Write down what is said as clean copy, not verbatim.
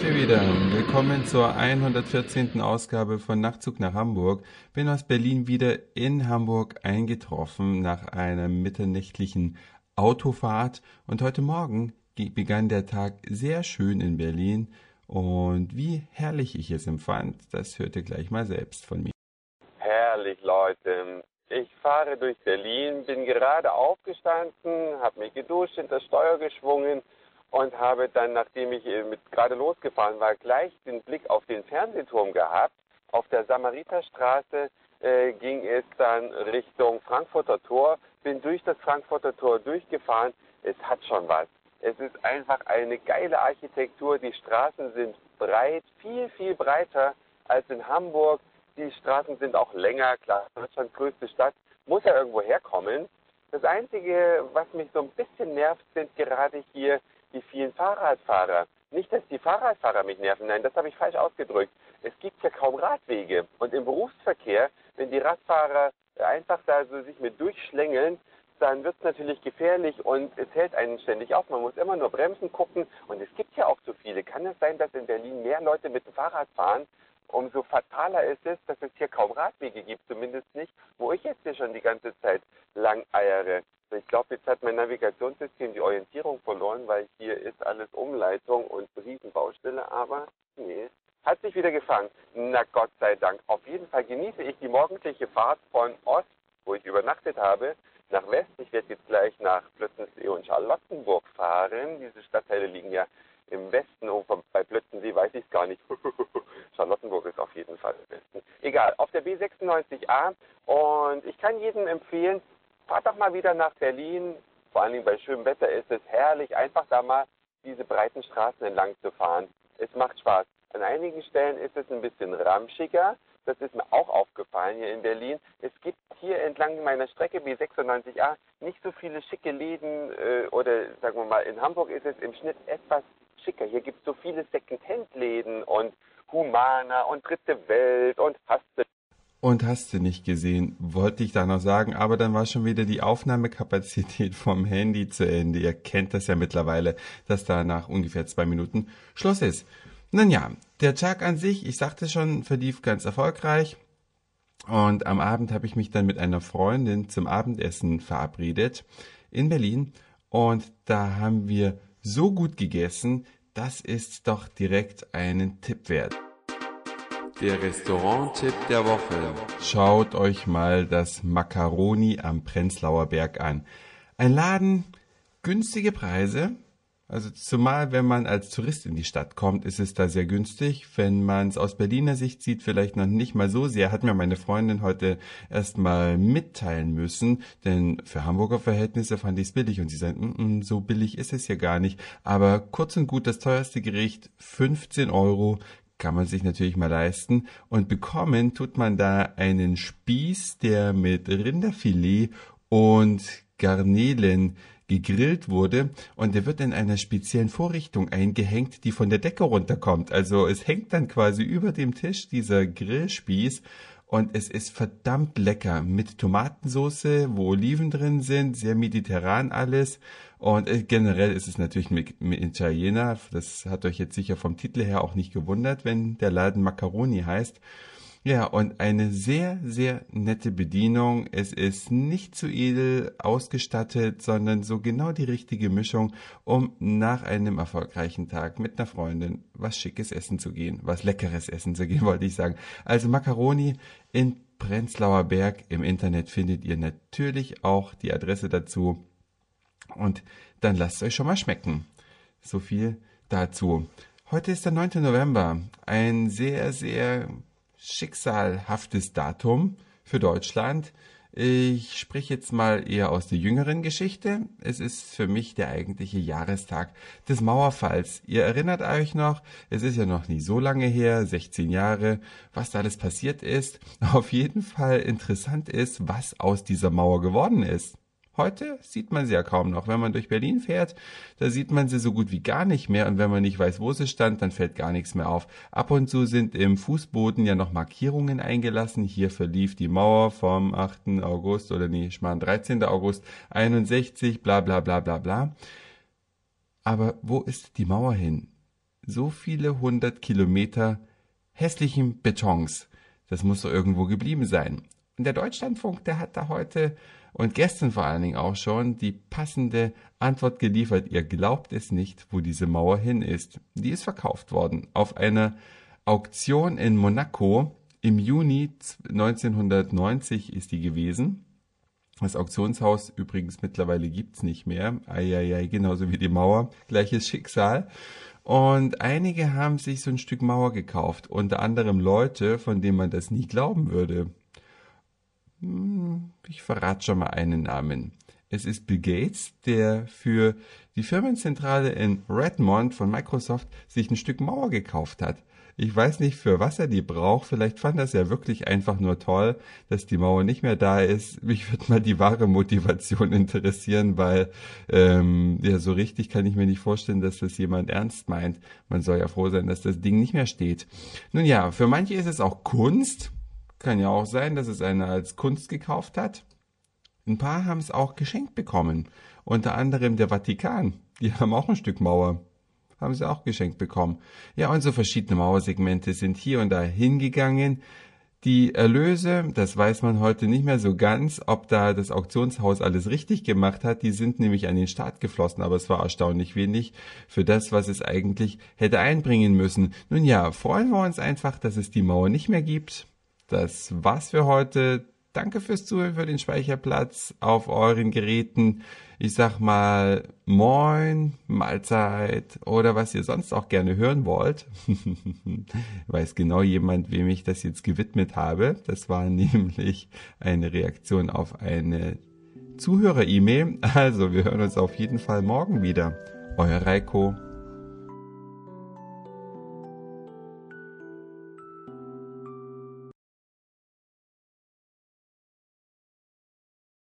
wir wieder. Willkommen zur 114. Ausgabe von Nachtzug nach Hamburg. Bin aus Berlin wieder in Hamburg eingetroffen nach einer mitternächtlichen Autofahrt. Und heute Morgen begann der Tag sehr schön in Berlin. Und wie herrlich ich es empfand, das hört ihr gleich mal selbst von mir. Herrlich, Leute. Ich fahre durch Berlin, bin gerade aufgestanden, habe mich geduscht, hinter Steuer geschwungen und habe dann, nachdem ich gerade losgefahren war, gleich den Blick auf den Fernsehturm gehabt. Auf der Samariterstraße ging es dann Richtung Frankfurter Tor, bin durch das Frankfurter Tor durchgefahren. Es hat schon was. Es ist einfach eine geile Architektur. Die Straßen sind breit, viel, viel breiter als in Hamburg. Die Straßen sind auch länger, klar, Deutschlands größte Stadt, muss ja irgendwo herkommen. Das Einzige, was mich so ein bisschen nervt, sind gerade hier die vielen Fahrradfahrer. Nicht, dass die Fahrradfahrer mich nerven, nein, das habe ich falsch ausgedrückt. Es gibt ja kaum Radwege. Und im Berufsverkehr, wenn die Radfahrer einfach da so sich mit durchschlängeln, dann wird es natürlich gefährlich und es hält einen ständig auf. Man muss immer nur bremsen, gucken. Und es gibt ja auch so viele. Kann es sein, dass in Berlin mehr Leute mit dem Fahrrad fahren? Umso fataler ist es, dass es hier kaum Radwege gibt, zumindest nicht, wo ich jetzt hier schon die ganze Zeit lang eiere. Ich glaube, jetzt hat mein Navigationssystem die Orientierung verloren, weil hier ist alles Umleitung und Riesenbaustelle, aber nee, hat sich wieder gefangen. Na Gott sei Dank. Auf jeden Fall genieße ich die morgendliche Fahrt von Ost, wo ich übernachtet habe, nach West. Ich werde jetzt gleich nach Plötzensee und Charlottenburg fahren. Diese Stadtteile liegen ja im Westen und bei Plötzensee weiß ich es gar nicht. Charlottenburg ist auf jeden Fall im Westen. Egal, auf der B96A und ich kann jedem empfehlen, fahrt doch mal wieder nach Berlin. Vor allen Dingen bei schönem Wetter ist es herrlich, einfach da mal diese breiten Straßen entlang zu fahren. Es macht Spaß. An einigen Stellen ist es ein bisschen ramschiger. Das ist mir auch aufgefallen hier in Berlin. Es gibt hier entlang meiner Strecke B96A nicht so viele schicke Läden oder sagen wir mal, in Hamburg ist es im Schnitt etwas schicker. Hier gibt es so viele Second-Hand-Läden und Humana und Dritte Welt und Hast du nicht gesehen, wollte ich da noch sagen, aber dann war schon wieder die Aufnahmekapazität vom Handy zu Ende. Ihr kennt das ja mittlerweile, dass da nach ungefähr 2 Minuten Schluss ist. Nun ja, der Tag an sich, ich sagte schon, verlief ganz erfolgreich. Und am Abend habe ich mich dann mit einer Freundin zum Abendessen verabredet in Berlin. Und da haben wir so gut gegessen, das ist doch direkt einen Tipp wert. Der Restaurant-Tipp der Woche. Schaut euch mal das Macaroni am Prenzlauer Berg an. Ein Laden, günstige Preise. Also zumal, wenn man als Tourist in die Stadt kommt, ist es da sehr günstig. Wenn man es aus Berliner Sicht sieht, vielleicht noch nicht mal so sehr, hat mir meine Freundin heute erst mal mitteilen müssen, denn für Hamburger Verhältnisse fand ich es billig und sie sagt, so billig ist es ja gar nicht. Aber kurz und gut, das teuerste Gericht, 15 Euro, kann man sich natürlich mal leisten und bekommen tut man da einen Spieß, der mit Rinderfilet und Garnelen gegrillt wurde und der wird in einer speziellen Vorrichtung eingehängt, die von der Decke runterkommt. Also es hängt dann quasi über dem Tisch dieser Grillspieß und es ist verdammt lecker mit Tomatensauce, wo Oliven drin sind, sehr mediterran alles und generell ist es natürlich mit Italiener. Das hat euch jetzt sicher vom Titel her auch nicht gewundert, wenn der Laden Macaroni heißt. Ja, und eine sehr, sehr nette Bedienung. Es ist nicht zu edel ausgestattet, sondern so genau die richtige Mischung, um nach einem erfolgreichen Tag mit einer Freundin was Schickes essen zu gehen, was Leckeres essen zu gehen, wollte ich sagen. Also Macaroni in Prenzlauer Berg. Im Internet findet ihr natürlich auch die Adresse dazu. Und dann lasst es euch schon mal schmecken. So viel dazu. Heute ist der 9. November. Ein sehr, sehr schicksalhaftes Datum für Deutschland. Ich spreche jetzt mal eher aus der jüngeren Geschichte. Es ist für mich der eigentliche Jahrestag des Mauerfalls. Ihr erinnert euch noch, es ist ja noch nicht so lange her, 16 Jahre, was da alles passiert ist. Auf jeden Fall interessant ist, was aus dieser Mauer geworden ist. Heute sieht man sie ja kaum noch. Wenn man durch Berlin fährt, da sieht man sie so gut wie gar nicht mehr. Und wenn man nicht weiß, wo sie stand, dann fällt gar nichts mehr auf. Ab und zu sind im Fußboden ja noch Markierungen eingelassen. Hier verlief die Mauer vom 8. August, 13. August 61, bla bla bla bla bla. Aber wo ist die Mauer hin? so viele 100 Kilometer hässlichen Betons. Das muss doch irgendwo geblieben sein. Und der Deutschlandfunk, der hat da heute und gestern vor allen Dingen auch schon die passende Antwort geliefert. Ihr glaubt es nicht, wo diese Mauer hin ist. Die ist verkauft worden auf einer Auktion in Monaco. Im Juni 1990 ist die gewesen. Das Auktionshaus übrigens mittlerweile gibt's nicht mehr. Eieiei, genauso wie die Mauer. Gleiches Schicksal. Und einige haben sich so ein Stück Mauer gekauft. Unter anderem Leute, von denen man das nie glauben würde. Ich verrate schon mal einen Namen. Es ist Bill Gates, der für die Firmenzentrale in Redmond von Microsoft sich ein Stück Mauer gekauft hat. Ich weiß nicht, für was er die braucht. Vielleicht fand er es ja wirklich einfach nur toll, dass die Mauer nicht mehr da ist. Mich würde mal die wahre Motivation interessieren, weil ja, so richtig kann ich mir nicht vorstellen, dass das jemand ernst meint. Man soll ja froh sein, dass das Ding nicht mehr steht. Nun ja, für manche ist es auch Kunst. Kann ja auch sein, dass es einer als Kunst gekauft hat. Ein paar haben es auch geschenkt bekommen. Unter anderem der Vatikan. Die haben auch ein Stück Mauer. Haben sie auch geschenkt bekommen. Ja, und so verschiedene Mauersegmente sind hier und da hingegangen. Die Erlöse, das weiß man heute nicht mehr so ganz, ob da das Auktionshaus alles richtig gemacht hat. Die sind nämlich an den Staat geflossen, aber es war erstaunlich wenig für das, was es eigentlich hätte einbringen müssen. Nun ja, freuen wir uns einfach, dass es die Mauer nicht mehr gibt. Das war's für heute. Danke fürs Zuhören, für den Speicherplatz auf euren Geräten. Ich sag mal Moin, Mahlzeit oder was ihr sonst auch gerne hören wollt. Weiß genau jemand, wem ich das jetzt gewidmet habe. Das war nämlich eine Reaktion auf eine Zuhörer-E-Mail. Also, wir hören uns auf jeden Fall morgen wieder. Euer Reiko.